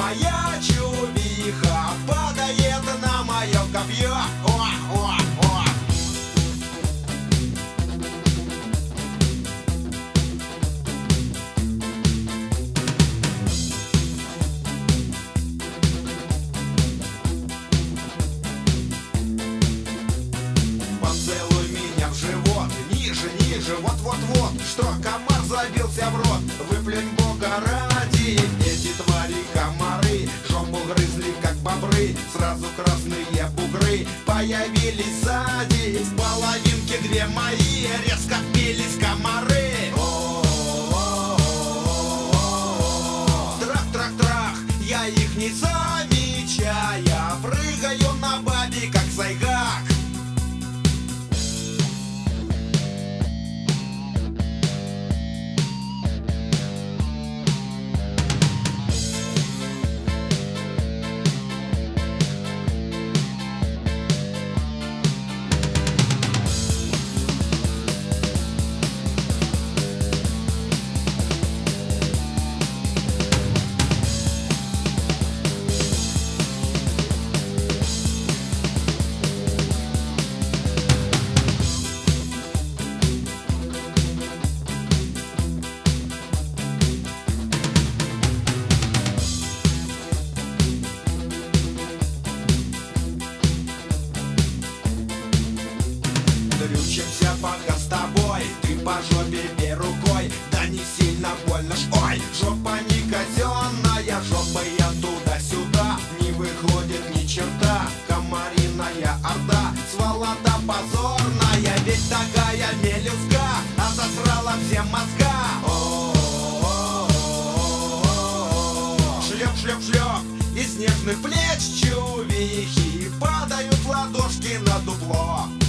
моя чувиха падает на мое копье. О, о, о. Поцелуй меня в живот, ниже, ниже, вот-вот-вот, что комар забился в рот. Выплюнь Бога ради, эти твари комары жопу грызли, как бобры. Сразу красные бугры появились сзади. В половинке две мои резко впились комары. Трах-трах-трах, я их не замечая прыгаю на бабе, как сайгак. Дрючимся пока с тобой, ты по жопе бей рукой, да не сильно больно ж. Ой, жопа не казенная, жопа я туда-сюда, не выходит ни черта, комариная орда, сволота позорная, ведь такая мелюзга отосрала все мозга. Шлеп-шлеп-шлеп, из снежных плеч чувихи падают ладошки на дупло.